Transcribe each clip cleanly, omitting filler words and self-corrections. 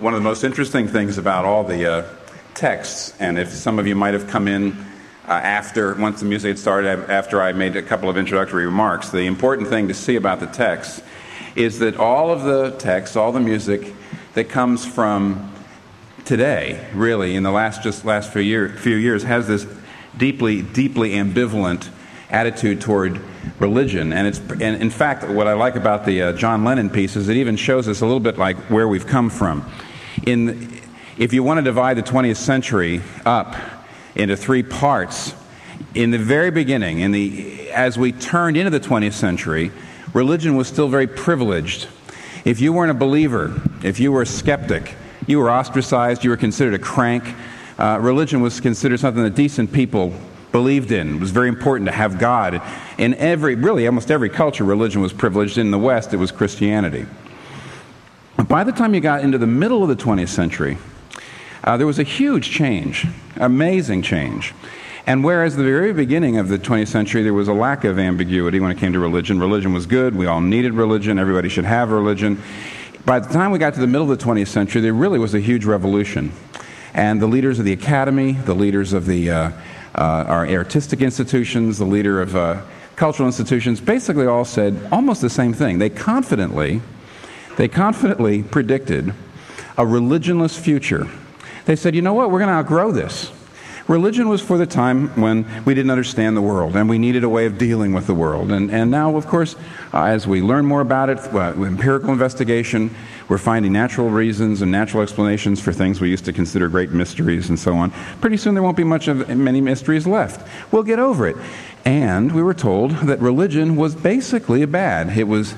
One of the most interesting things about all the texts, and if some of you might have come in once the music had started, after I made a couple of introductory remarks, the important thing to see about the texts is that all of the text, all the music that comes from today, really, in the last few years, has this deeply ambivalent attitude toward religion. And in fact, what I like about the John Lennon piece is it even shows us a little bit like where we've come from. If you want to divide the 20th century up into three parts, in the very beginning, as we turned into the 20th century, religion was still very privileged. If you weren't a believer, if you were a skeptic, you were ostracized, you were considered a crank. Religion was considered something that decent people believed in. It was very important to have God. In almost every culture, religion was privileged. In the West, it was Christianity. By the time you got into the middle of the 20th century, there was a huge change, amazing change. And whereas at the very beginning of the 20th century, there was a lack of ambiguity when it came to religion. Religion was good. We all needed religion. Everybody should have religion. By the time we got to the middle of the 20th century, there really was a huge revolution. And the leaders of the academy, the leaders of our artistic institutions, the leader of cultural institutions, basically all said almost the same thing. They confidently predicted a religionless future. They said, you know what, we're going to outgrow this. Religion was for the time when we didn't understand the world and we needed a way of dealing with the world. And now, of course, as we learn more about it, with empirical investigation, we're finding natural reasons and natural explanations for things we used to consider great mysteries and so on. Pretty soon there won't be many mysteries left. We'll get over it. And we were told that religion was basically bad. It was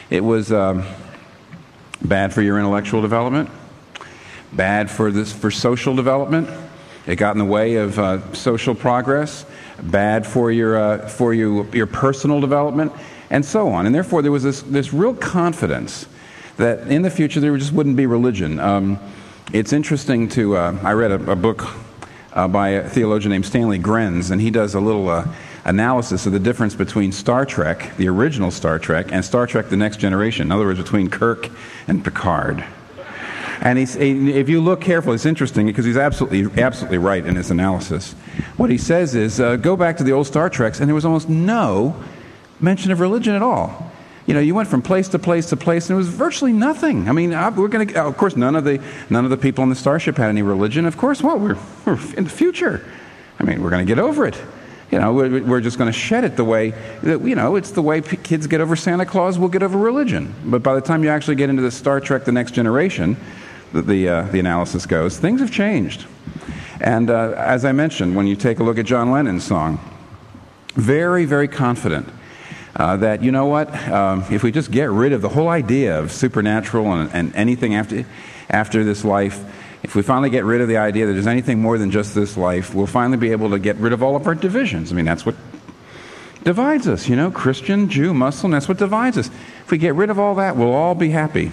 bad for your intellectual development, bad for social development. It got in the way of social progress, bad for your personal development, and so on. And therefore, there was this real confidence that in the future there just wouldn't be religion. It's interesting I read a book by a theologian named Stanley Grenz, and he does a little analysis of the difference between Star Trek, the original Star Trek, and Star Trek: The Next Generation. In other words, between Kirk and Picard. And if you look carefully, it's interesting because he's absolutely right in his analysis. What he says is, go back to the old Star Treks, and there was almost no mention of religion at all. You know, you went from place to place to place, and there was virtually nothing. I mean, of course, none of the people on the starship had any religion. Of course, we're in the future. I mean, we're going to get over it. You know, we're just going to shed it the way that, it's the way kids get over Santa Claus, we'll get over religion. But by the time you actually get into the Star Trek: The Next Generation, the analysis goes, things have changed. And as I mentioned, when you take a look at John Lennon's song, very, very confident that, you know what, if we just get rid of the whole idea of supernatural and anything after this life, if we finally get rid of the idea that there's anything more than just this life, we'll finally be able to get rid of all of our divisions. I mean, that's what divides us, Christian, Jew, Muslim, that's what divides us. If we get rid of all that, we'll all be happy.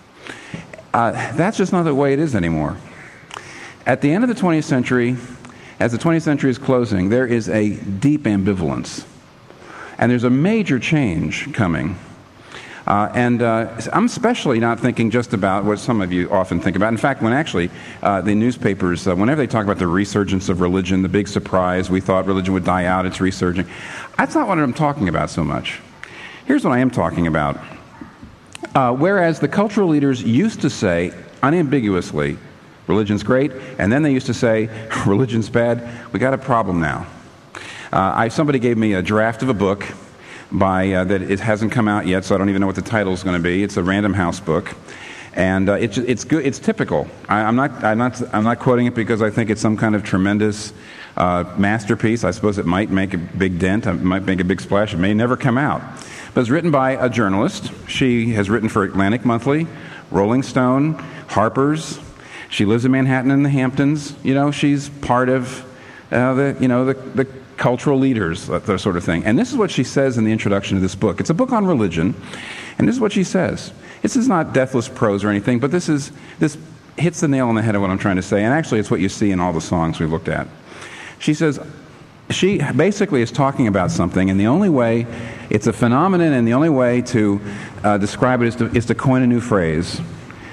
That's just not the way it is anymore. At the end of the 20th century, as the 20th century is closing, there is a deep ambivalence. And there's a major change coming. And I'm especially not thinking just about what some of you often think about. In fact, when actually the newspapers, whenever they talk about the resurgence of religion, the big surprise, we thought religion would die out, it's resurging. That's not what I'm talking about so much. Here's what I am talking about. Whereas the cultural leaders used to say unambiguously, religion's great, and then they used to say, religion's bad, we got a problem now. Somebody gave me a draft of a book that it hasn't come out yet, so I don't even know what the title is going to be. It's a Random House book, and it's good. It's typical. I'm not quoting it because I think it's some kind of tremendous masterpiece. I suppose it might make a big dent. It might make a big splash. It may never come out. But it's written by a journalist. She has written for Atlantic Monthly, Rolling Stone, Harper's. She lives in Manhattan in the Hamptons. She's part of the cultural leaders, that sort of thing. And this is what she says in the introduction to this book. It's a book on religion, and this is what she says. This is not deathless prose or anything, but this hits the nail on the head of what I'm trying to say, and actually it's what you see in all the songs we've looked at. She says, she basically is talking about something, and the only way, it's a phenomenon, and the only way to describe it is to coin a new phrase.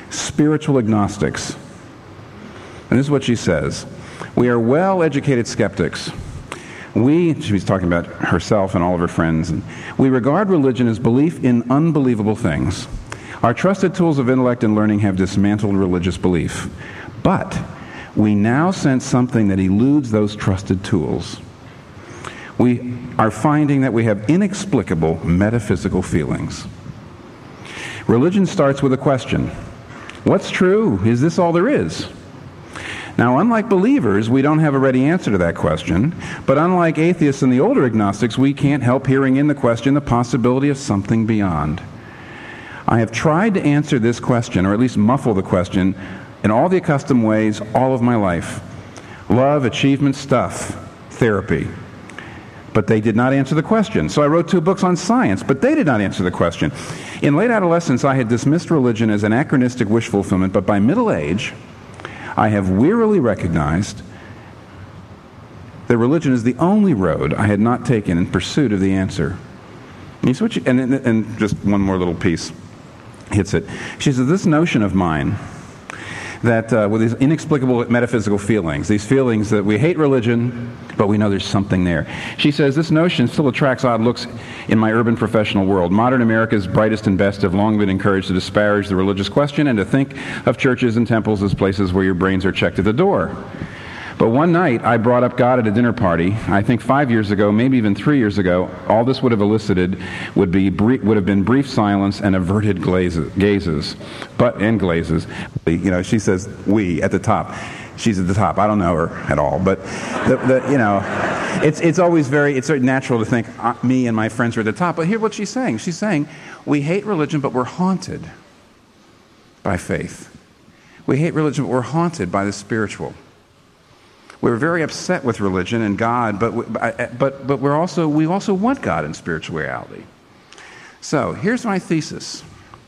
spiritual agnostics. And this is what she says. We are well-educated skeptics. She's talking about herself and all of her friends, and we regard religion as belief in unbelievable things. Our trusted tools of intellect and learning have dismantled religious belief. But we now sense something that eludes those trusted tools. We are finding that we have inexplicable metaphysical feelings. Religion starts with a question. What's true? Is this all there is? Now, unlike believers, we don't have a ready answer to that question, but unlike atheists and the older agnostics, we can't help hearing in the question the possibility of something beyond. I have tried to answer this question, or at least muffle the question, in all the accustomed ways all of my life. Love, achievement, stuff, therapy. But they did not answer the question. So I wrote 2 books on science, but they did not answer the question. In late adolescence, I had dismissed religion as anachronistic wish fulfillment, but by middle age, I have wearily recognized that religion is the only road I had not taken in pursuit of the answer. And just one more little piece hits it. She says, this notion of mine, that with these inexplicable metaphysical feelings, these feelings that we hate religion, but we know there's something there. She says, this notion still attracts odd looks in my urban professional world. Modern America's brightest and best have long been encouraged to disparage the religious question and to think of churches and temples as places where your brains are checked at the door. But one night, I brought up God at a dinner party. I think 5 years ago, maybe even 3 years ago, all this would have elicited would have been brief silence and averted gazes. She says we at the top. She's at the top. I don't know her at all, but it's always it's very natural to think me and my friends are at the top. But hear what she's saying. She's saying we hate religion, but we're haunted by faith. We hate religion, but we're haunted by the spiritual. We're very upset with religion and God, but we also want God and spirituality. So here's my thesis.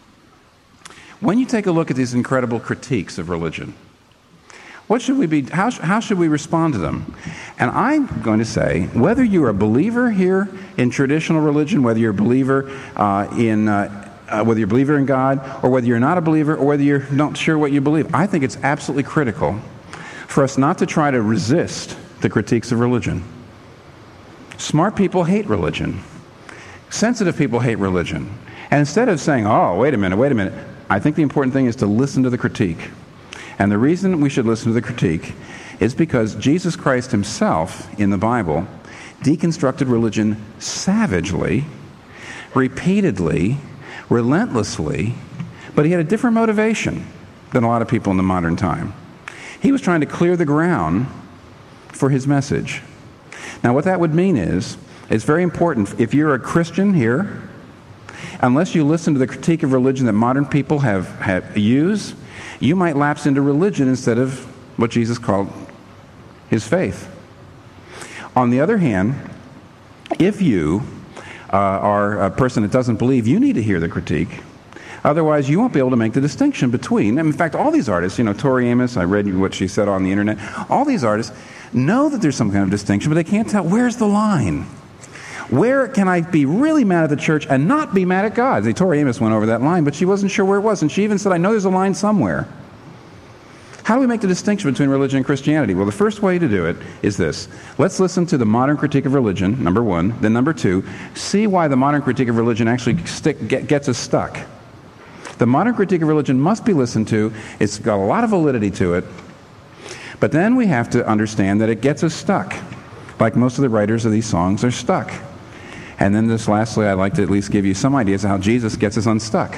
When you take a look at these incredible critiques of religion, what should we be? How should we respond to them? And I'm going to say, whether you're a believer here in traditional religion, whether you're a believer in God, or whether you're not a believer, or whether you're not sure what you believe, I think it's absolutely critical for us not to try to resist the critiques of religion. Smart people hate religion. Sensitive people hate religion. And instead of saying, oh, wait a minute, I think the important thing is to listen to the critique. And the reason we should listen to the critique is because Jesus Christ himself, in the Bible, deconstructed religion savagely, repeatedly, relentlessly, but he had a different motivation than a lot of people in the modern time. He was trying to clear the ground for his message. Now, what that would mean is, it's very important, if you're a Christian here, unless you listen to the critique of religion that modern people have used, you might lapse into religion instead of what Jesus called his faith. On the other hand, if you are a person that doesn't believe, you need to hear the critique. Otherwise, you won't be able to make the distinction between. In fact, all these artists, Tori Amos, I read what she said on the internet, all these artists know that there's some kind of distinction, but they can't tell where's the line. Where can I be really mad at the church and not be mad at God? Tori Amos went over that line, but she wasn't sure where it was, and she even said, I know there's a line somewhere. How do we make the distinction between religion and Christianity? Well, the first way to do it is this. Let's listen to the modern critique of religion, number one. Then number two, see why the modern critique of religion actually gets us stuck. The modern critique of religion must be listened to. It's got a lot of validity to it. But then we have to understand that it gets us stuck, like most of the writers of these songs are stuck. And then lastly, I'd like to at least give you some ideas of how Jesus gets us unstuck.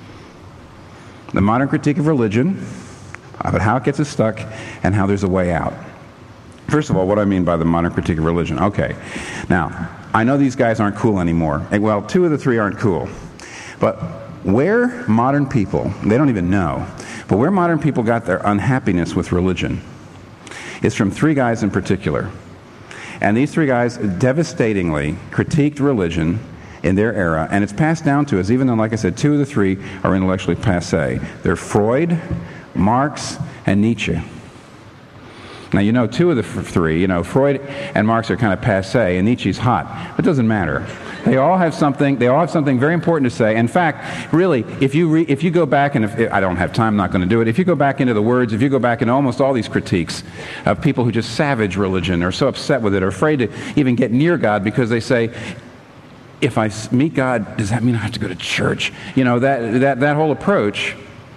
The modern critique of religion, about how it gets us stuck, and how there's a way out. First of all, what do I mean by the modern critique of religion? Okay. Now, I know these guys aren't cool anymore. Well, 2 of the 3 aren't cool. But where modern people, they don't even know, but where modern people got their unhappiness with religion is from 3 guys in particular. And these 3 guys devastatingly critiqued religion in their era, and it's passed down to us, even though, like I said, 2 of the 3 are intellectually passé. They're Freud, Marx, and Nietzsche. Now, you know, two of the three, you know, Freud and Marx are kind of passé, and Nietzsche's hot. It doesn't matter. They all have something very important to say. In fact, really, if you go back, and if I don't have time, I'm not going to do it. If you go back into the words, if you go back into almost all these critiques of people who just savage religion, or so upset with it, or afraid to even get near God because they say, if I meet God, does that mean I have to go to church? You know, that whole approach.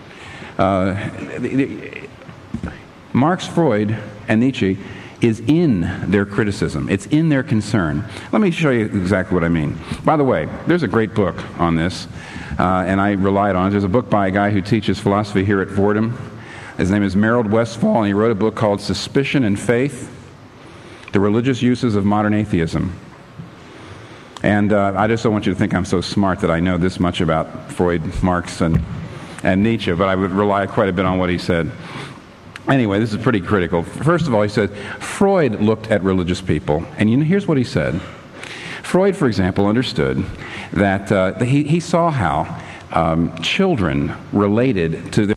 Marx, Freud, and Nietzsche is in their criticism. It's in their concern. Let me show you exactly what I mean. By the way, there's a great book on this, and I relied on it. There's a book by a guy who teaches philosophy here at Fordham. His name is Merrill Westphal, and he wrote a book called Suspicion and Faith, The Religious Uses of Modern Atheism. And I just don't want you to think I'm so smart that I know this much about Freud, Marx, and Nietzsche, but I would rely quite a bit on what he said. Anyway, this is pretty critical. First of all, he said, Freud looked at religious people, and here's what he said. Freud, for example, understood that he saw how children related to their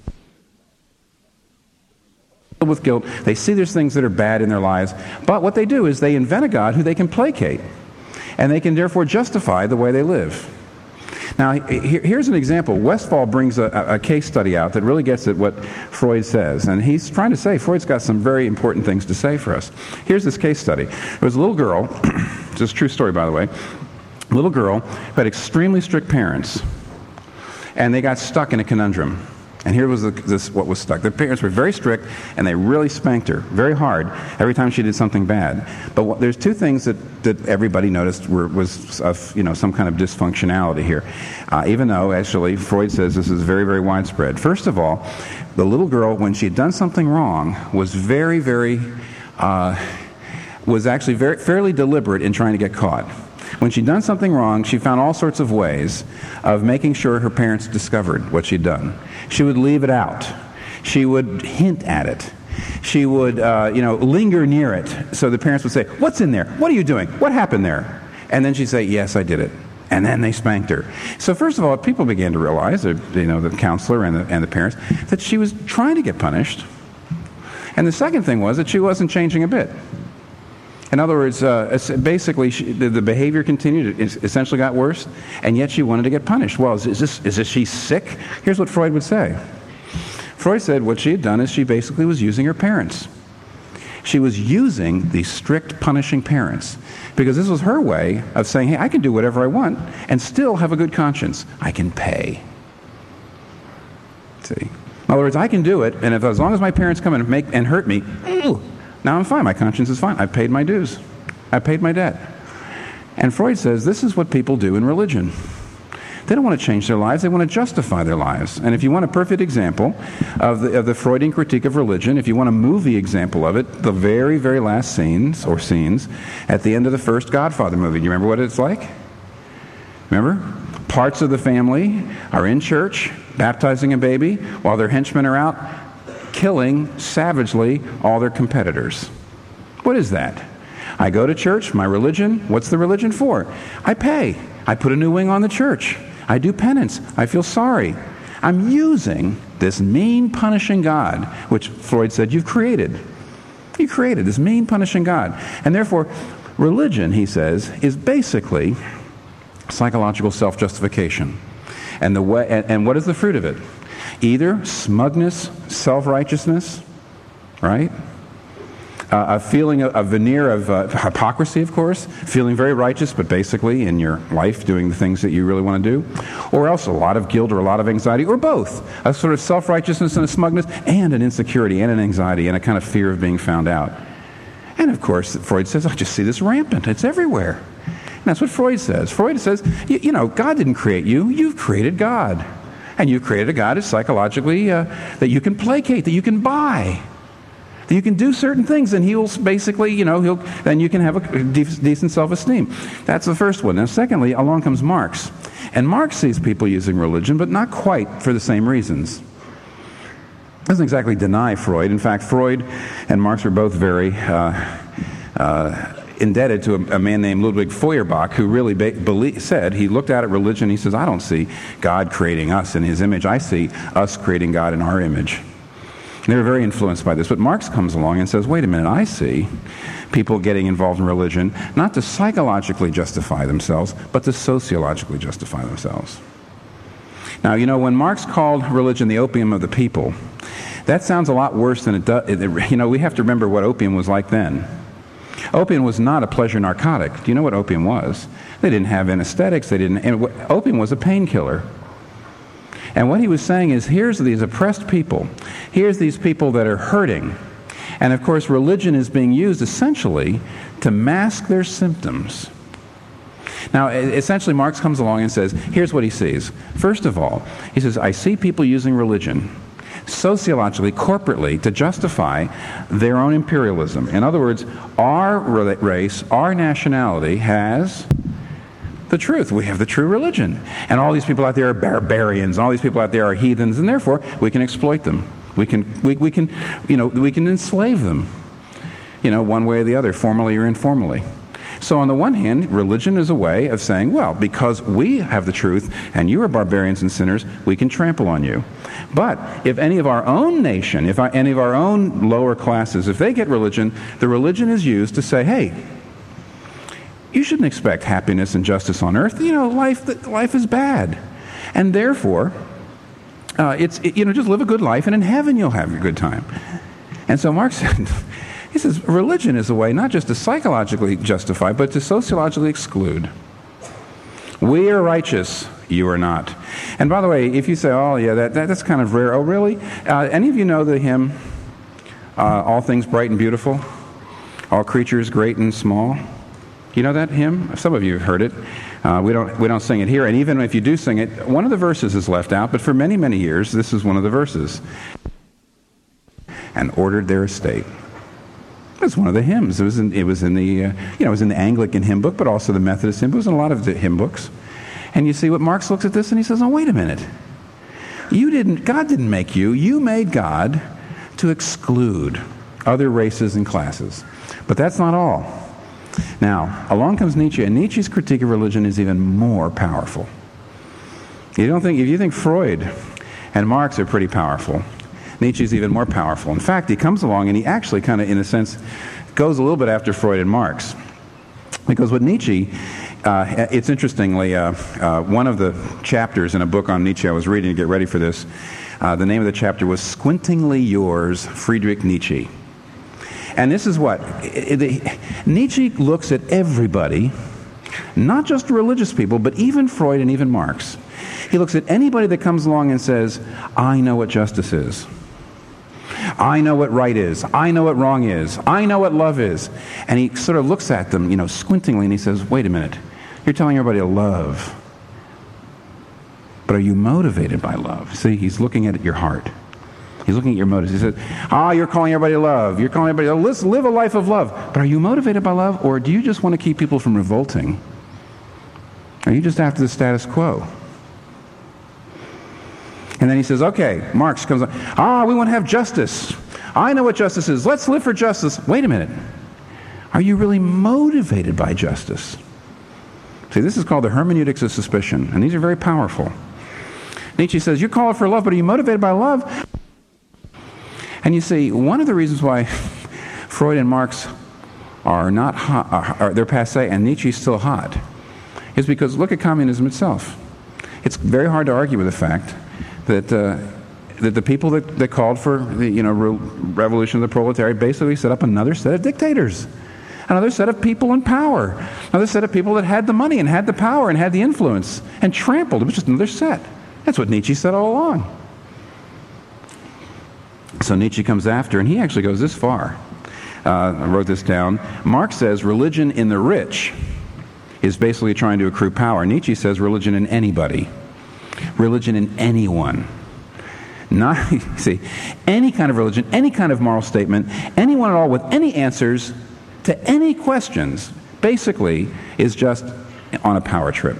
with guilt. They see there's things that are bad in their lives, but what they do is they invent a God who they can placate, and they can therefore justify the way they live. Now, here's an example. Westphal brings a case study out that really gets at what Freud says. And he's trying to say, Freud's got some very important things to say for us. Here's this case study. There was a little girl, this is a true story, by the way, a little girl who had extremely strict parents. And they got stuck in a conundrum. And here was what was stuck. Their parents were very strict, and they really spanked her very hard every time she did something bad. But there's two things that everybody noticed was some kind of dysfunctionality here, even though actually Freud says this is very, very widespread. First of all, the little girl, when she had done something wrong, was actually fairly deliberate in trying to get caught. When she'd done something wrong, she found all sorts of ways of making sure her parents discovered what she'd done. She would leave it out. She would hint at it. She would, linger near it, so the parents would say, "What's in there? What are you doing? What happened there?" And then she'd say, "Yes, I did it." And then they spanked her. So first of all, people began to realize, the counselor and the parents, that she was trying to get punished. And the second thing was that she wasn't changing a bit. In other words, basically, the behavior continued. It essentially got worse, and yet she wanted to get punished. Well, is she sick? Here's what Freud would say. Freud said what she had done is she basically was using her parents. She was using these strict, punishing parents, because this was her way of saying, hey, I can do whatever I want and still have a good conscience. I can pay. See? In other words, I can do it, and as long as my parents come and hurt me, now I'm fine. My conscience is fine. I've paid my dues. I've paid my debt. And Freud says this is what people do in religion. They don't want to change their lives. They want to justify their lives. And if you want a perfect example of the Freudian critique of religion, if you want a movie example of it, the very, very last scenes at the end of the first Godfather movie. Do you remember what it's like? Remember? Parts of the family are in church, baptizing a baby, while their henchmen are out killing savagely all their competitors. What is that? I go to church, my religion, what's the religion for? I pay. I put a new wing on the church. I do penance. I feel sorry. I'm using this mean, punishing God, which Freud said you've created. You created this mean, punishing God. And therefore, religion, he says, is basically psychological self-justification. And what is the fruit of it? Either smugness, self-righteousness, right? A feeling, a veneer of hypocrisy, of course, feeling very righteous, but basically in your life doing the things that you really want to do, or else a lot of guilt or a lot of anxiety, or both, a sort of self-righteousness and a smugness, and an insecurity and an anxiety and a kind of fear of being found out. And of course, Freud says, I just see this rampant. It's everywhere. And that's what Freud says. Freud says, God didn't create you. You've created God. And you've created a God that's psychologically, that you can placate, that you can buy, that you can do certain things, and he'll basically, then you can have a decent self-esteem. That's the first one. Now, secondly, along comes Marx. And Marx sees people using religion, but not quite for the same reasons. Doesn't exactly deny Freud. In fact, Freud and Marx were both very indebted to a man named Ludwig Feuerbach, who really said, he looked at religion, he says, I don't see God creating us in his image. I see us creating God in our image. They were very influenced by this. But Marx comes along and says, wait a minute, I see people getting involved in religion not to psychologically justify themselves, but to sociologically justify themselves. Now, when Marx called religion the opium of the people, that sounds a lot worse than it does. We have to remember what opium was like then. Opium was not a pleasure narcotic. Do you know what opium was? They didn't have anesthetics. Opium was a painkiller. And what he was saying is, here's these oppressed people. Here's these people that are hurting. And of course, religion is being used essentially to mask their symptoms. Now, essentially, Marx comes along and says, here's what he sees. First of all, he says, I see people using religion sociologically, corporately, to justify their own imperialism. In other words, our race, our nationality has the truth. We have the true religion. And all these people out there are barbarians, and all these people out there are heathens, and therefore we can exploit them. We can enslave them, one way or the other, formally or informally. So on the one hand, religion is a way of saying, well, because we have the truth and you are barbarians and sinners, we can trample on you. But if any of our own nation, if any of our own lower classes, if they get religion, the religion is used to say, hey, you shouldn't expect happiness and justice on earth. Life is bad. And therefore, just live a good life, and in heaven you'll have a good time. And so Marx said, he says, religion is a way not just to psychologically justify, but to sociologically exclude. We are righteous, you are not. And by the way, if you say, oh yeah, that's kind of rare. Oh really? Any of you know the hymn, All Things Bright and Beautiful? All creatures great and small? You know that hymn? Some of you have heard it. We don't sing it here, and even if you do sing it, one of the verses is left out, but for many, many years, this is one of the verses. And ordered their estate. That's one of the hymns. It was in the Anglican hymn book, but also the Methodist hymn book. It was in a lot of the hymn books. And you see what Marx looks at this and he says, oh, wait a minute. God didn't make you. You made God to exclude other races and classes. But that's not all. Now, along comes Nietzsche, and Nietzsche's critique of religion is even more powerful. If you think Freud and Marx are pretty powerful, Nietzsche's even more powerful. In fact, he comes along and he actually kind of, in a sense, goes a little bit after Freud and Marx. Because with Nietzsche, it's interestingly, one of the chapters in a book on Nietzsche I was reading to get ready for this, the name of the chapter was Squintingly Yours, Friedrich Nietzsche. And this is what? Nietzsche looks at everybody, not just religious people, but even Freud and even Marx. He looks at anybody that comes along and says, I know what justice is. I know what right is. I know what wrong is. I know what love is. And he sort of looks at them, squintingly, and he says, wait a minute. You're telling everybody to love. But are you motivated by love? See, he's looking at your heart. He's looking at your motives. He says, you're calling everybody to love. You're calling everybody to live a life of love. But are you motivated by love, or do you just want to keep people from revolting? Are you just after the status quo? And then he says, okay, Marx comes on, we want to have justice. I know what justice is. Let's live for justice. Wait a minute. Are you really motivated by justice? See, this is called the hermeneutics of suspicion, and these are very powerful. Nietzsche says, you call it for love, but are you motivated by love? And you see, one of the reasons why Freud and Marx are not hot, they're passé, and Nietzsche's still hot, is because look at communism itself. It's very hard to argue with the fact that the people that called for the revolution of the proletariat basically set up another set of dictators, another set of people in power, another set of people that had the money and had the power and had the influence and trampled. It was just another set. That's what Nietzsche said all along. So Nietzsche comes after, and he actually goes this far. I wrote this down. Marx says religion in the rich is basically trying to accrue power. Nietzsche says religion in anybody. Religion in anyone. Any kind of religion, any kind of moral statement, anyone at all with any answers to any questions, basically is just on a power trip.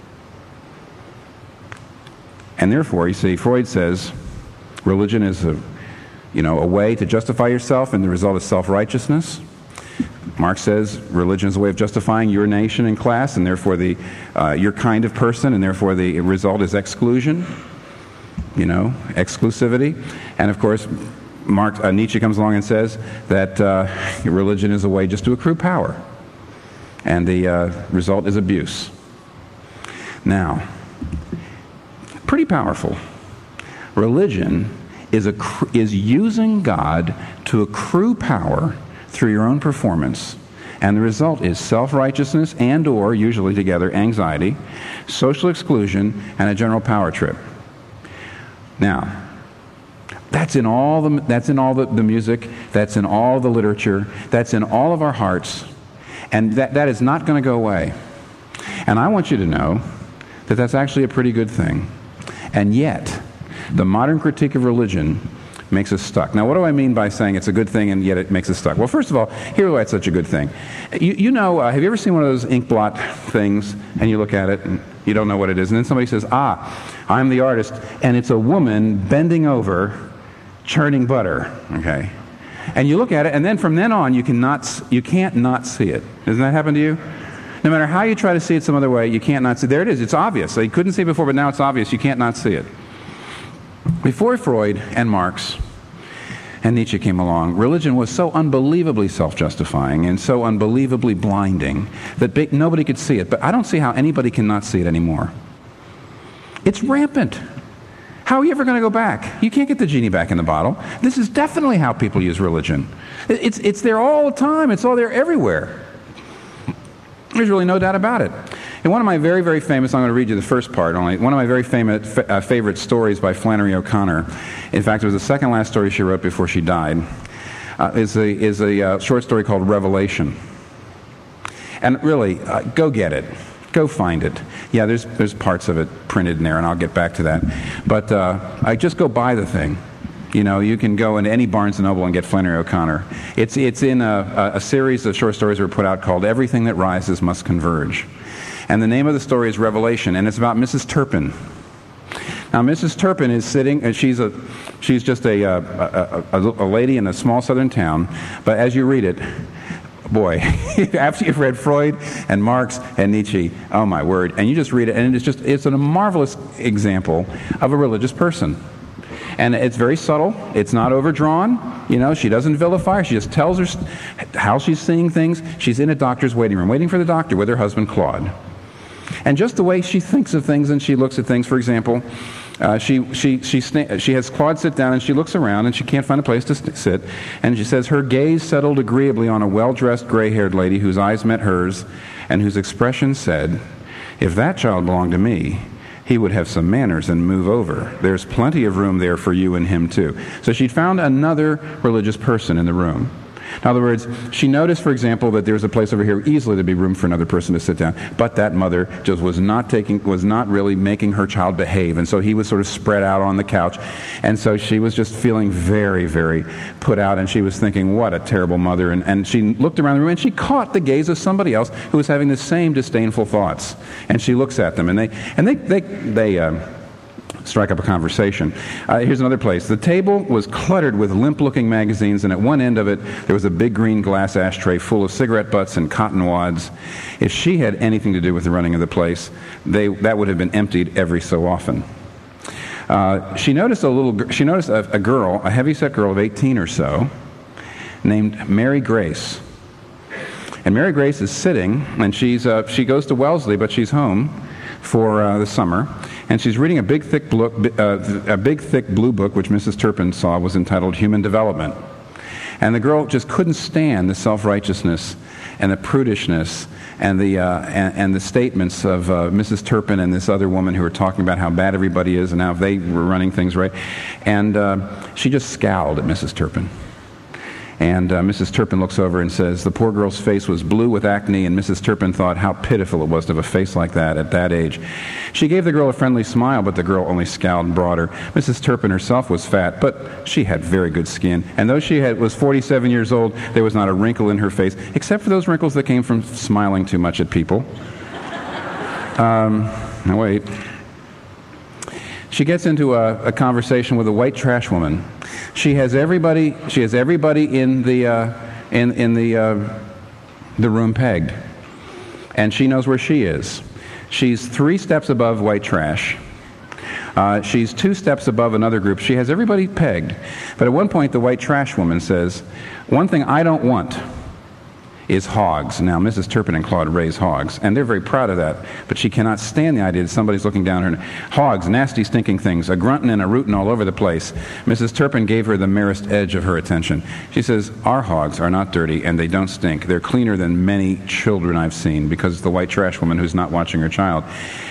And therefore, you see, Freud says religion is a way to justify yourself, and the result is self-righteousness. Marx says religion is a way of justifying your nation and class, and therefore your kind of person, and therefore the result is exclusion, exclusivity. And of course, Nietzsche comes along and says that religion is a way just to accrue power, and the result is abuse. Now, pretty powerful. Religion is using God to accrue power through your own performance, and the result is self-righteousness and or, usually together, anxiety, social exclusion, and a general power trip. Now, that's in all the music, that's in all the literature, that's in all of our hearts, and that is not going to go away. And I want you to know that that's actually a pretty good thing. And yet, the modern critique of religion makes us stuck. Now, what do I mean by saying it's a good thing and yet it makes us stuck? Well, first of all, here's why it's such a good thing. Have you ever seen one of those ink blot things, and you look at it and you don't know what it is, and then somebody says, I'm the artist, and it's a woman bending over, churning butter, okay? And you look at it, and then from then on, you can't not see it. Doesn't that happen to you? No matter how you try to see it some other way, you can't not see it. There it is. It's obvious. You couldn't see it before, but now it's obvious. You can't not see it. Before Freud and Marx and Nietzsche came along, religion was so unbelievably self-justifying and so unbelievably blinding that nobody could see it. But I don't see how anybody can not see it anymore. It's rampant. How are you ever going to go back? You can't get the genie back in the bottle. This is definitely how people use religion. It's there all the time. It's all there everywhere. There's really no doubt about it. And one of my very, very famous, I'm going to read you the first part only, one of my very famous favorite stories by Flannery O'Connor, in fact it was the second last story she wrote before she died, is a short story called Revelation. And really, go get it. Go find it. Yeah, there's parts of it printed in there, and I'll get back to that. But I just go buy the thing. You know, you can go into any Barnes & Noble and get Flannery O'Connor. It's in a series of short stories that were put out called Everything That Rises Must Converge. And the name of the story is Revelation, and it's about Mrs. Turpin. Now, Mrs. Turpin is sitting, and she's just a lady in a small southern town, but as you read it, boy, after you've read Freud and Marx and Nietzsche, oh my word, and you just read it, and it's a marvelous example of a religious person. And it's very subtle. It's not overdrawn. You know, she doesn't vilify her. She just tells her how she's seeing things. She's in a doctor's waiting room, waiting for the doctor with her husband, Claude. And just the way she thinks of things and she looks at things, for example, she has Claude sit down and she looks around and she can't find a place to sit. And she says, her gaze settled agreeably on a well-dressed, gray-haired lady whose eyes met hers and whose expression said, if that child belonged to me, he would have some manners and move over. There's plenty of room there for you and him too. So she'd found another religious person in the room. In other words, she noticed, for example, that there was a place over here easily to be room for another person to sit down, but that mother just was not really making her child behave, and so he was sort of spread out on the couch, and so she was just feeling very, very put out, and she was thinking, what a terrible mother, and she looked around the room, and she caught the gaze of somebody else who was having the same disdainful thoughts, and she looks at them, and they strike up a conversation. Here's another place. The table was cluttered with limp-looking magazines, and at one end of it there was a big green glass ashtray full of cigarette butts and cotton wads. If she had anything to do with the running of the place, that would have been emptied every so often. She noticed a girl, a heavy-set girl of 18 or so, named Mary Grace. And Mary Grace is sitting, and she goes to Wellesley, but she's home for the summer, and she's reading a big thick blue book which Mrs. Turpin saw was entitled Human Development. And the girl just couldn't stand the self-righteousness and the prudishness and the statements of Mrs. Turpin and this other woman who were talking about how bad everybody is and how they were running things right. And she just scowled at Mrs. Turpin. And Mrs. Turpin looks over and says, the poor girl's face was blue with acne, and Mrs. Turpin thought how pitiful it was to have a face like that at that age. She gave the girl a friendly smile, but the girl only scowled broader. Mrs. Turpin herself was fat, but she had very good skin. And though she was 47 years old, there was not a wrinkle in her face, except for those wrinkles that came from smiling too much at people. Now wait. She gets into a conversation with a white trash woman. She has everybody in the room pegged, and she knows where she is. She's 3 steps above white trash. She's 2 steps above another group. She has everybody pegged. But at one point, the white trash woman says, "One thing I don't want is hogs." Now, Mrs. Turpin and Claude raise hogs, and they're very proud of that, but she cannot stand the idea that somebody's looking down her. Hogs, nasty, stinking things, a grunting and a rooting all over the place. Mrs. Turpin gave her the merest edge of her attention. She says, "Our hogs are not dirty, and they don't stink. They're cleaner than many children I've seen," because it's the white trash woman who's not watching her child.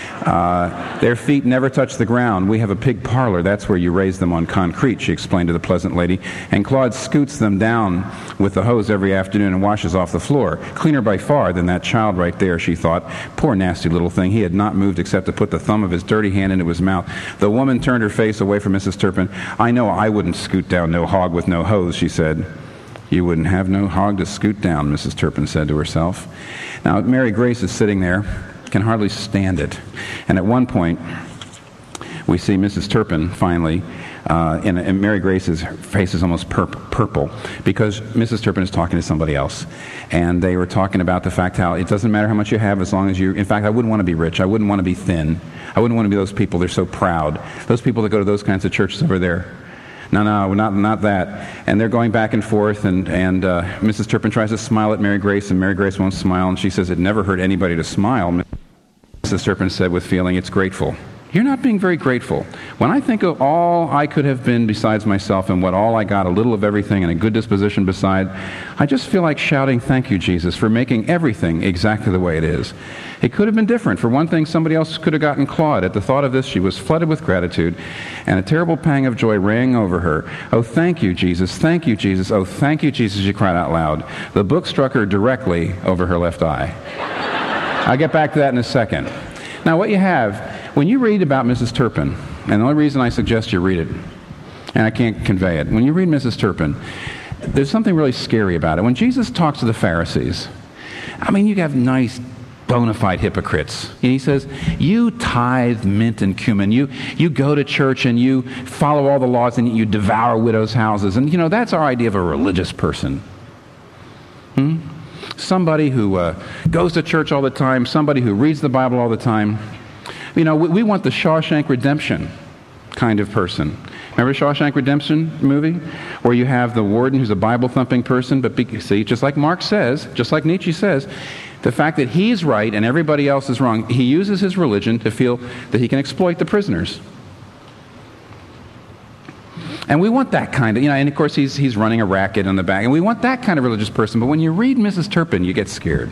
"Their feet never touch the ground. We have a pig parlor. That's where you raise them on concrete," she explained to the pleasant lady. "And Claude scoots them down with the hose every afternoon and washes off the floor. Cleaner by far than that child right there," she thought. Poor nasty little thing. He had not moved except to put the thumb of his dirty hand into his mouth. The woman turned her face away from Mrs. Turpin. "I know I wouldn't scoot down no hog with no hose," she said. "You wouldn't have no hog to scoot down," Mrs. Turpin said to herself. Now, Mary Grace is sitting there, can hardly stand it. And at one point, we see Mrs. Turpin finally, and Mary Grace's face is almost purple because Mrs. Turpin is talking to somebody else. And they were talking about the fact how it doesn't matter how much you have as long as you... In fact, I wouldn't want to be rich. I wouldn't want to be thin. I wouldn't want to be those people. They're so proud. Those people that go to those kinds of churches over there. No, not that. And they're going back and forth, and Mrs. Turpin tries to smile at Mary Grace, and Mary Grace won't smile, and she says it never hurt anybody to smile. Mrs. Turpin said with feeling, "It's grateful." "You're not being very grateful. When I think of all I could have been besides myself and what all I got, a little of everything and a good disposition beside, I just feel like shouting, 'Thank you, Jesus, for making everything exactly the way it is.' It could have been different. For one thing, somebody else could have gotten Claude." At the thought of this, she was flooded with gratitude, and a terrible pang of joy rang over her. "Oh, thank you, Jesus. Thank you, Jesus. Oh, thank you, Jesus," she cried out loud. The book struck her directly over her left eye. I'll get back to that in a second. Now, what you have, when you read about Mrs. Turpin, and the only reason I suggest you read it, and I can't convey it, when you read Mrs. Turpin, there's something really scary about it. When Jesus talks to the Pharisees, I mean, you have nice, bona fide hypocrites. And he says, "You tithe mint and cumin. You go to church and you follow all the laws and you devour widows' houses." And, that's our idea of a religious person. Somebody who goes to church all the time, somebody who reads the Bible all the time. We want the Shawshank Redemption kind of person. Remember the Shawshank Redemption movie? Where you have the warden who's a Bible-thumping person, but see, just like Marx says, just like Nietzsche says, the fact that he's right and everybody else is wrong, he uses his religion to feel that he can exploit the prisoners. And we want that kind of, and of course he's running a racket on the back, and we want that kind of religious person. But when you read Mrs. Turpin, you get scared.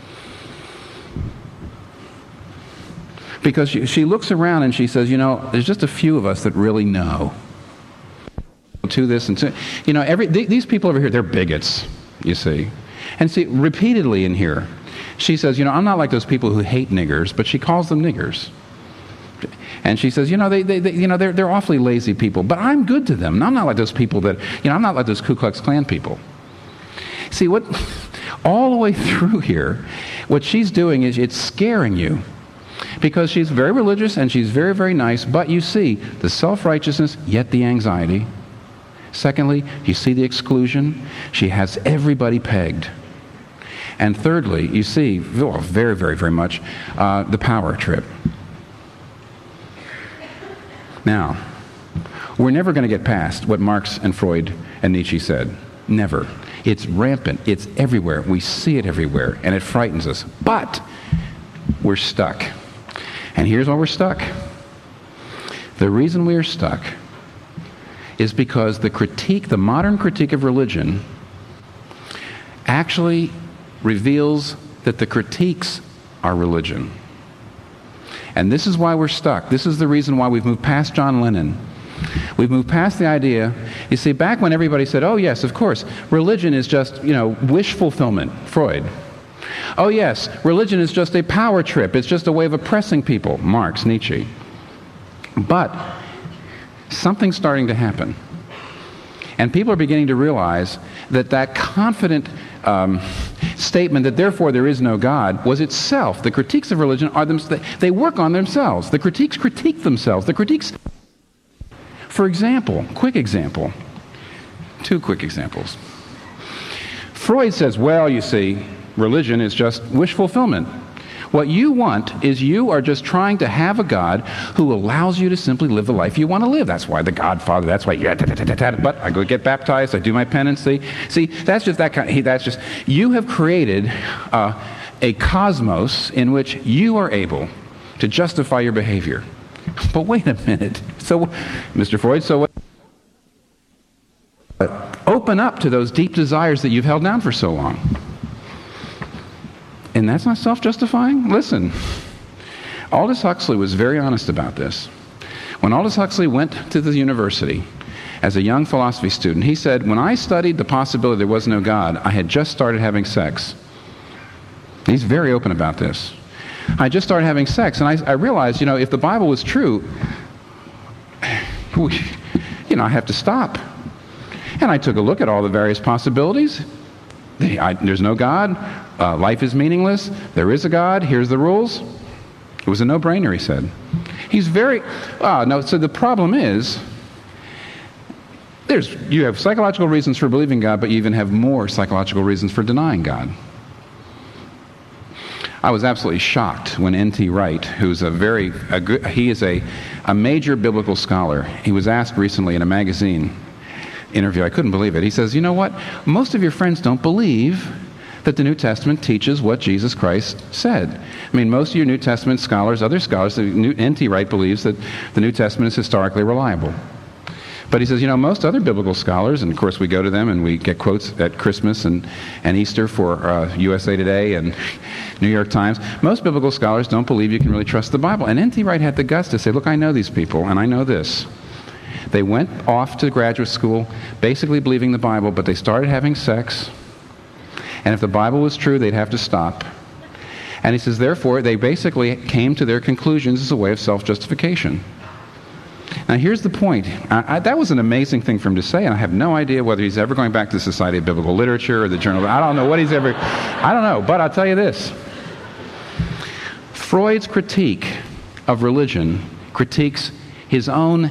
Because she looks around and she says, there's just a few of us that really know. To this and to, these people over here, they're bigots, you see. And see, repeatedly in here, she says, I'm not like those people who hate niggers, but she calls them niggers. And she says, they're awfully lazy people, but I'm good to them. And I'm not like those people that, I'm not like those Ku Klux Klan people. See, all the way through here, what she's doing is it's scaring you. Because she's very religious and she's very, very nice, but you see the self-righteousness, yet the anxiety. Secondly, you see the exclusion. She has everybody pegged. And thirdly, you see, very, very, very much, the power trip. Now, we're never going to get past what Marx and Freud and Nietzsche said. Never. It's rampant. It's everywhere. We see it everywhere, and it frightens us. But we're stuck. And here's why we're stuck. The reason we are stuck is because the modern critique of religion, actually reveals that the critiques are religion. And this is why we're stuck. This is the reason why we've moved past John Lennon. We've moved past the idea. You see, back when everybody said, oh yes, of course, religion is just, wish fulfillment, Freud. Oh yes, religion is just a power trip. It's just a way of oppressing people, Marx, Nietzsche. But something's starting to happen. And people are beginning to realize that confident statement that therefore there is no God was itself, the critiques of religion are they work on themselves. The critiques critique themselves. The critiques, for example, two quick examples. Freud says, well, you see, religion is just wish fulfillment. What you want is you are just trying to have a God who allows you to simply live the life you want to live. That's why the Godfather, that's why, but I go get baptized, I do my penance. See, that's just that kind, that's just, you have created a cosmos in which you are able to justify your behavior. But wait a minute. So, Mr. Freud, so what? Open up to those deep desires that you've held down for so long. And that's not self-justifying? Listen, Aldous Huxley was very honest about this. When Aldous Huxley went to the university as a young philosophy student, he said, when I studied the possibility there was no God, I had just started having sex. He's very open about this. I just started having sex, and I realized, if the Bible was true, I have to stop. And I took a look at all the various possibilities. There's no God. Life is meaningless. There is a God. Here's the rules. It was a no-brainer, he said. He's very... no. So the problem is, you have psychological reasons for believing God, but you even have more psychological reasons for denying God. I was absolutely shocked when N.T. Wright, who's he is a major biblical scholar. He was asked recently in a magazine interview, I couldn't believe it. He says, you know what? Most of your friends don't believe that the New Testament teaches what Jesus Christ said. I mean, most of your New Testament scholars, other scholars, N.T. Wright believes that the New Testament is historically reliable. But he says, most other biblical scholars, and of course we go to them and we get quotes at Christmas and Easter for USA Today and New York Times. Most biblical scholars don't believe you can really trust the Bible. And N.T. Wright had the guts to say, look, I know these people, and I know this. They went off to graduate school basically believing the Bible, but they started having sex. And if the Bible was true, they'd have to stop. And he says, therefore, they basically came to their conclusions as a way of self-justification. Now, here's the point. That was an amazing thing for him to say, and I have no idea whether he's ever going back to the Society of Biblical Literature or the Journal. I don't know what I don't know, but I'll tell you this. Freud's critique of religion critiques his own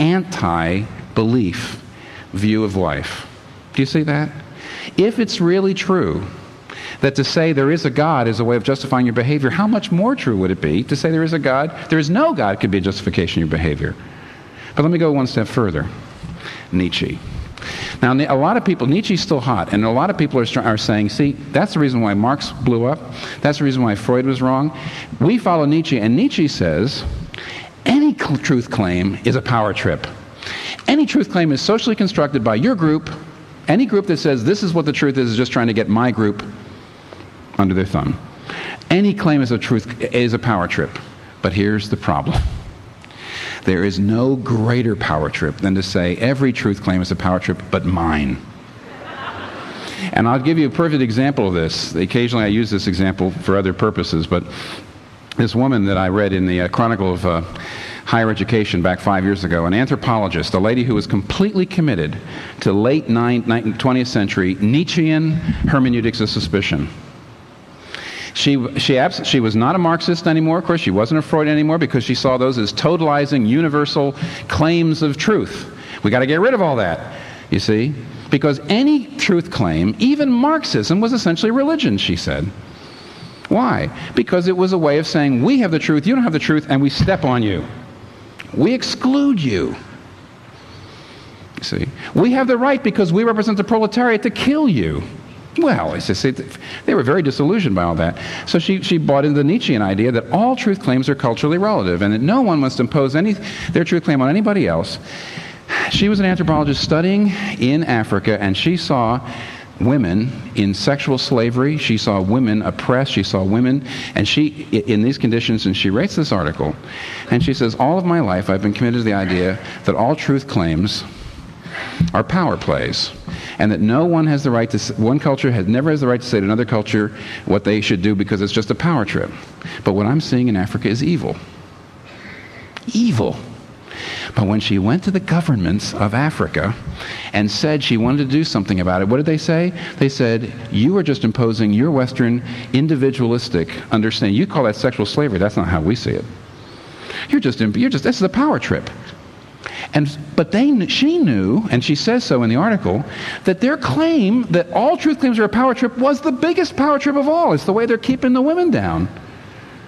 anti-belief view of life. Do you see that? If it's really true that to say there is a God is a way of justifying your behavior, how much more true would it be to say there is a God? There is no God could be a justification of your behavior. But let me go one step further. Nietzsche. Now, a lot of people, Nietzsche's still hot, and a lot of people are saying, see, that's the reason why Marx blew up. That's the reason why Freud was wrong. We follow Nietzsche, and Nietzsche says, any truth claim is a power trip. Any truth claim is socially constructed by your group. Any group that says this is what the truth is just trying to get my group under their thumb. Any claim is a power trip. But here's the problem. There is no greater power trip than to say every truth claim is a power trip but mine. And I'll give you a perfect example of this. Occasionally I use this example for other purposes, but this woman that I read in the Chronicle of Higher Education back 5 years ago, an anthropologist, a lady who was completely committed to late 20th century Nietzschean hermeneutics of suspicion. She was not a Marxist anymore. Of course, she wasn't a Freud anymore because she saw those as totalizing universal claims of truth. We got to get rid of all that, you see, because any truth claim, even Marxism, was essentially religion, she said. Why? Because it was a way of saying, we have the truth, you don't have the truth, and we step on you. We exclude you. You see, we have the right because we represent the proletariat to kill you. Well, they were very disillusioned by all that. So she bought into the Nietzschean idea that all truth claims are culturally relative and that no one must impose their truth claim on anybody else. She was an anthropologist studying in Africa, and she saw women in sexual slavery. She saw women oppressed. She saw women, and she, in these conditions, and she writes this article, and she says, all of my life I've been committed to the idea that all truth claims are power plays, and that no one has the right to, one culture never has the right to say to another culture what they should do because it's just a power trip. But what I'm seeing in Africa is evil. Evil. But when she went to the governments of Africa and said she wanted to do something about it, what did they say? They said, you are just imposing your Western individualistic understanding. You call that sexual slavery. That's not how we see it. This is a power trip. But she knew, and she says so in the article, that their claim that all truth claims are a power trip was the biggest power trip of all. It's the way they're keeping the women down.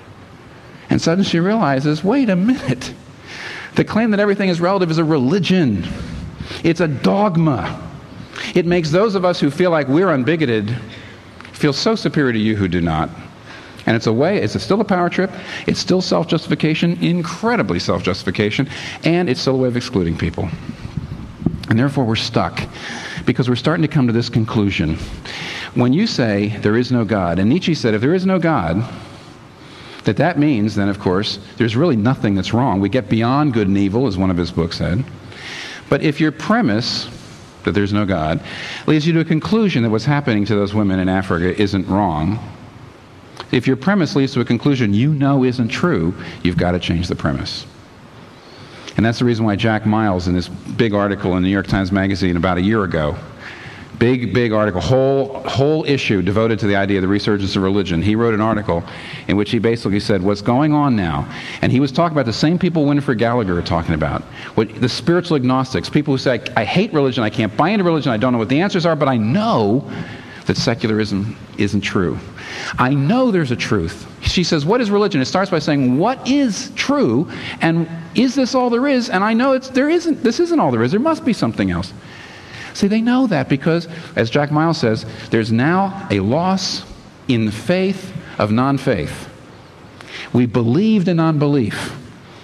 And suddenly she realizes, wait a minute. The claim that everything is relative is a religion. It's a dogma. It makes those of us who feel like we're unbigoted feel so superior to you who do not. And it's still a power trip. It's still self-justification, incredibly self-justification, and it's still a way of excluding people. And therefore we're stuck because we're starting to come to this conclusion. When you say there is no God, and Nietzsche said if there is no God, that means then, of course, there's really nothing that's wrong. We get beyond good and evil, as one of his books said. But if your premise that there's no God leads you to a conclusion that what's happening to those women in Africa isn't wrong, if your premise leads to a conclusion you know isn't true, you've got to change the premise. And that's the reason why Jack Miles, in this big article in the New York Times Magazine about a year ago, big article, whole issue devoted to the idea of the resurgence of religion. He wrote an article in which he basically said what's going on now, and he was talking about the same people Winifred Gallagher are talking about, the spiritual agnostics, people who say, I hate religion, I can't buy into religion, I don't know what the answers are, but I know that secularism isn't true. I know there's a truth. She says, what is religion? It starts by saying, what is true, and is this all there is? And I know this isn't all there is, there must be something else. See, they know that because, as Jack Miles says, there's now a loss in the faith of non-faith. We believed in unbelief.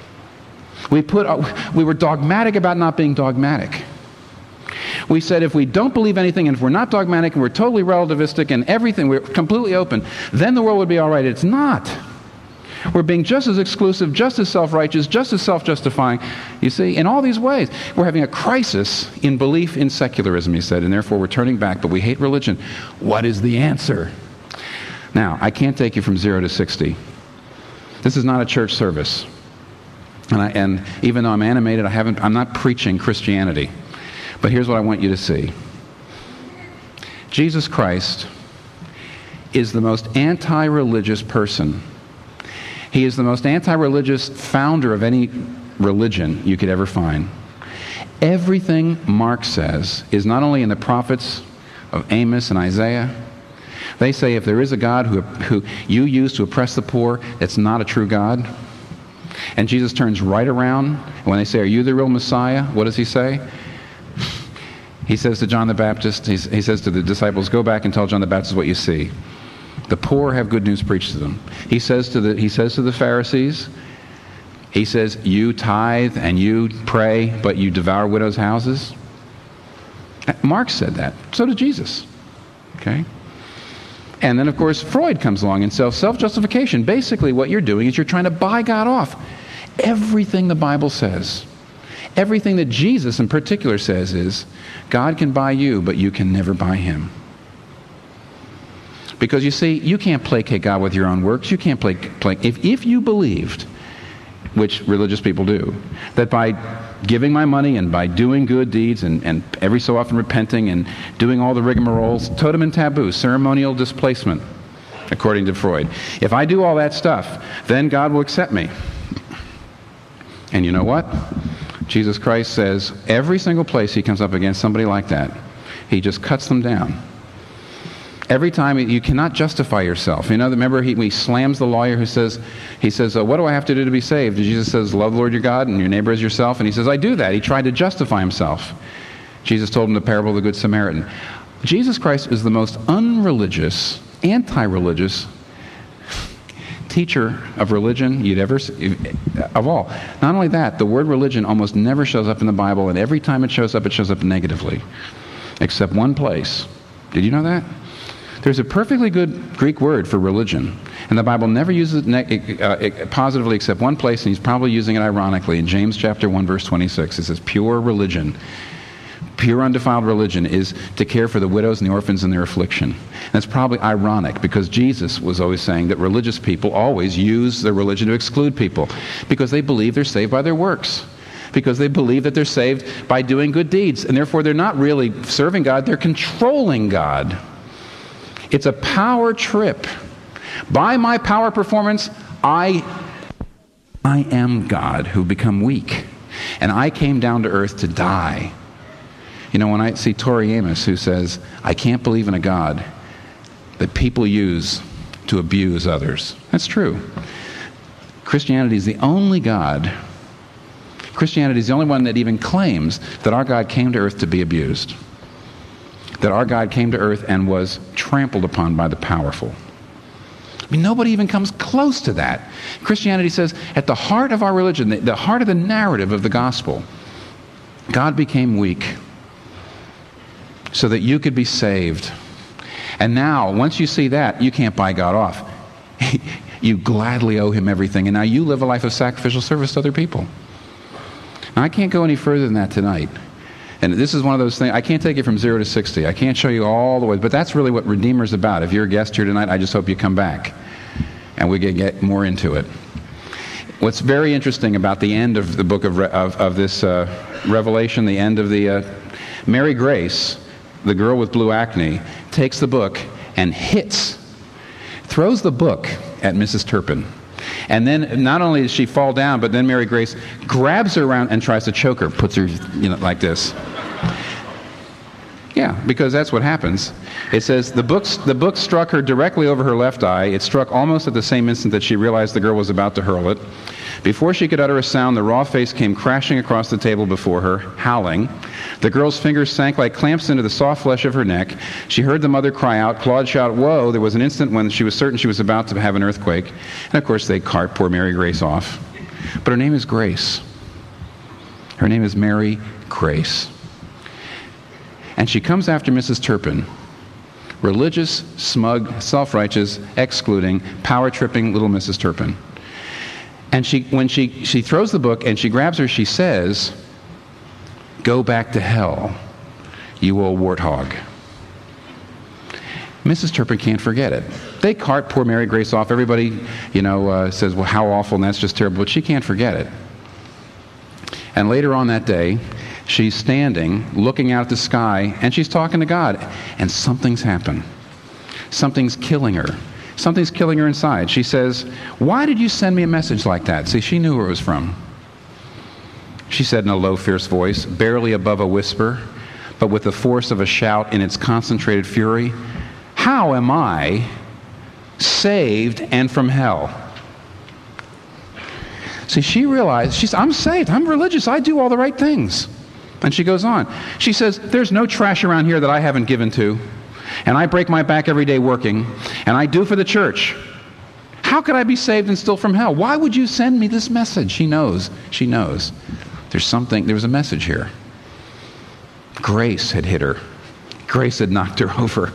We were dogmatic about not being dogmatic. We said if we don't believe anything, and if we're not dogmatic, and we're totally relativistic, and everything, we're completely open, then the world would be all right. It's not. We're being just as exclusive, just as self-righteous, just as self-justifying. You see, in all these ways, we're having a crisis in belief in secularism, he said, and therefore we're turning back, but we hate religion. What is the answer? Now, I can't take you from 0 to 60. This is not a church service. And even though I'm animated, I'm not preaching Christianity. But here's what I want you to see. Jesus Christ is the most anti-religious person. He is the most anti-religious founder of any religion you could ever find. Everything Mark says is not only in the prophets of Amos and Isaiah. They say if there is a God who you use to oppress the poor, it's not a true God. And Jesus turns right around. When they say, are you the real Messiah? What does he say? He says to John the Baptist, he says to the disciples, go back and tell John the Baptist what you see. The poor have good news preached to them. He says to the Pharisees, he says, you tithe and you pray, but you devour widows' houses. Mark said that. So did Jesus. Okay? And then, of course, Freud comes along and says self-justification. Basically, what you're doing is you're trying to buy God off. Everything the Bible says, everything that Jesus in particular says is, God can buy you, but you can never buy him. Because you see, you can't placate God with your own works. You can't if you believed, which religious people do, that by giving my money and by doing good deeds and every so often repenting and doing all the rigmaroles, totem and taboo, ceremonial displacement, according to Freud. If I do all that stuff, then God will accept me. And you know what? Jesus Christ says every single place he comes up against somebody like that, he just cuts them down. Every time, you cannot justify yourself. You know, remember he slams the lawyer who says, what do I have to do to be saved? And Jesus says, love the Lord your God and your neighbor as yourself. And he says, I do that. He tried to justify himself. Jesus told him the parable of the Good Samaritan. Jesus Christ is the most unreligious, anti-religious teacher of religion you'd ever see, of all. Not only that, the word religion almost never shows up in the Bible, and every time it shows up negatively, except one place. Did you know that? There's a perfectly good Greek word for religion, and the Bible never uses it positively except one place, and he's probably using it ironically. In James chapter 1, verse 26, it says, pure religion, pure undefiled religion is to care for the widows and the orphans in their affliction. And that's probably ironic, because Jesus was always saying that religious people always use their religion to exclude people, because they believe they're saved by their works. Because they believe that they're saved by doing good deeds, and therefore they're not really serving God, they're controlling God. It's a power trip. By my power performance, I am God who become weak. And I came down to earth to die. You know, when I see Tori Amos who says, I can't believe in a God that people use to abuse others. That's true. Christianity is the only God. Christianity is the only one that even claims that our God came to earth to be abused. That our God came to earth and was trampled upon by the powerful. I mean, nobody even comes close to that. Christianity says, at the heart of our religion, the heart of the narrative of the gospel, God became weak so that you could be saved. And now, once you see that, you can't buy God off. You gladly owe him everything, and now you live a life of sacrificial service to other people. Now, I can't go any further than that tonight. And this is one of those things, I can't take it from 0 to 60. I can't show you all the way, but that's really what Redeemer's about. If you're a guest here tonight, I just hope you come back, and we can get more into it. What's very interesting about the end of the book of this Revelation, the end of the Mary Grace, the girl with blue acne, takes the book and throws the book at Mrs. Turpin. And then not only does she fall down, but then Mary Grace grabs her around and tries to choke her, puts her, like this. Yeah, because that's what happens. It says the book struck her directly over her left eye. It struck almost at the same instant that she realized the girl was about to hurl it. Before she could utter a sound, the raw face came crashing across the table before her, howling. The girl's fingers sank like clamps into the soft flesh of her neck. She heard the mother cry out. Claude shout, "Whoa!" There was an instant when she was certain she was about to have an earthquake. And of course they cart poor Mary Grace off. But her name is Grace. Her name is Mary Grace. And she comes after Mrs. Turpin. Religious, smug, self-righteous, excluding, power-tripping little Mrs. Turpin. And when she throws the book and she grabs her, she says, "Go back to hell, you old warthog." Mrs. Turpin can't forget it. They cart poor Mary Grace off. Everybody, says, "Well, how awful," and that's just terrible. But she can't forget it. And later on that day, she's standing, looking out at the sky, and she's talking to God. And something's happened. Something's killing her. Something's killing her inside. She says, "Why did you send me a message like that?" See, she knew where it was from. She said in a low, fierce voice, barely above a whisper, but with the force of a shout in its concentrated fury, "How am I saved and from hell?" See, she realized, I'm saved, I'm religious, I do all the right things. And she goes on. She says, "There's no trash around here that I haven't given to. And I break my back every day working. And I do for the church. How could I be saved and still from hell? Why would you send me this message?" She knows. There was a message here. Grace had hit her. Grace had knocked her over.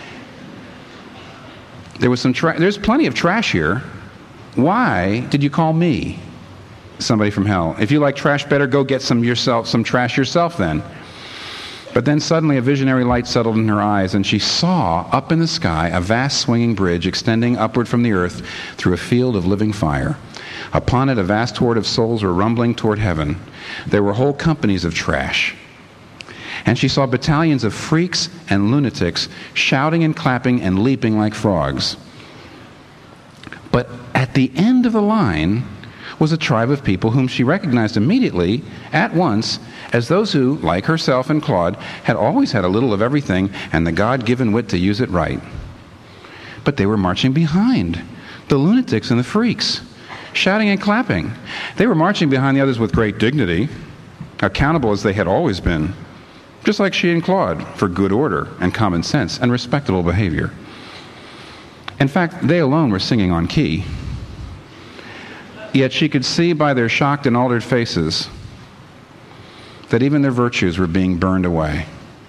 There's plenty of trash here. Why did you call me somebody from hell? If you like trash better, go get some trash yourself then. But then suddenly a visionary light settled in her eyes, and she saw up in the sky a vast swinging bridge extending upward from the earth through a field of living fire. Upon it a vast horde of souls were rumbling toward heaven. There were whole companies of trash. And she saw battalions of freaks and lunatics shouting and clapping and leaping like frogs. But at the end of the line was a tribe of people whom she recognized immediately, at once, as those who, like herself and Claude, had always had a little of everything and the God-given wit to use it right. But they were marching behind the lunatics and the freaks, shouting and clapping. They were marching behind the others with great dignity, accountable as they had always been, just like she and Claude, for good order and common sense and respectable behavior. In fact, they alone were singing on key. Yet she could see by their shocked and altered faces that even their virtues were being burned away.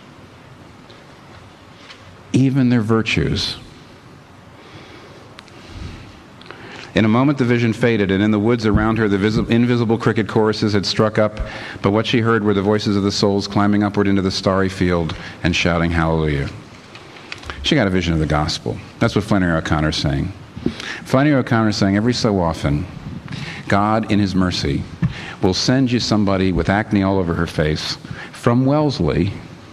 Even their virtues. In a moment the vision faded, and in the woods around her the invisible cricket choruses had struck up, but what she heard were the voices of the souls climbing upward into the starry field and shouting hallelujah. She got a vision of the gospel. That's what Flannery O'Connor's saying. Flannery O'Connor's saying every so often, God, in his mercy, will send you somebody with acne all over her face from Wellesley,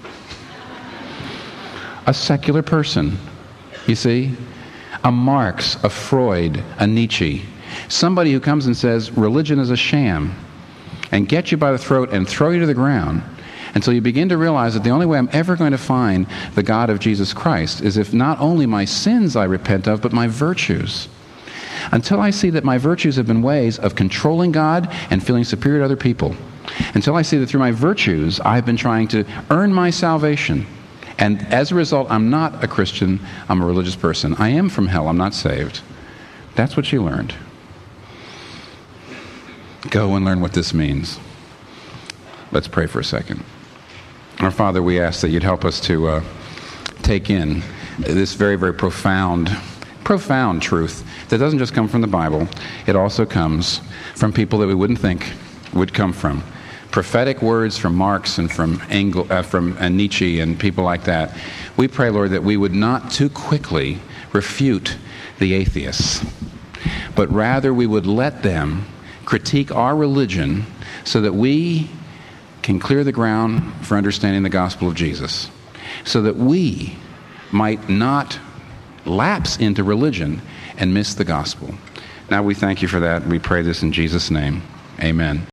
a secular person, you see, a Marx, a Freud, a Nietzsche, somebody who comes and says religion is a sham and get you by the throat and throw you to the ground until you begin to realize that the only way I'm ever going to find the God of Jesus Christ is if not only my sins I repent of, but my virtues. until I see that my virtues have been ways of controlling God and feeling superior to other people. Until I see that through my virtues, I've been trying to earn my salvation. And as a result, I'm not a Christian, I'm a religious person. I am from hell, I'm not saved. That's what she learned. Go and learn what this means. Let's pray for a second. Our Father, we ask that you'd help us to take in this very, very profound truth that doesn't just come from the Bible. It also comes from people that we wouldn't think would come from. Prophetic words from Marx and from Nietzsche and people like that. We pray, Lord, that we would not too quickly refute the atheists, but rather we would let them critique our religion so that we can clear the ground for understanding the gospel of Jesus, so that we might not lapse into religion and miss the gospel. Now we thank you for that. We pray this in Jesus' name. Amen.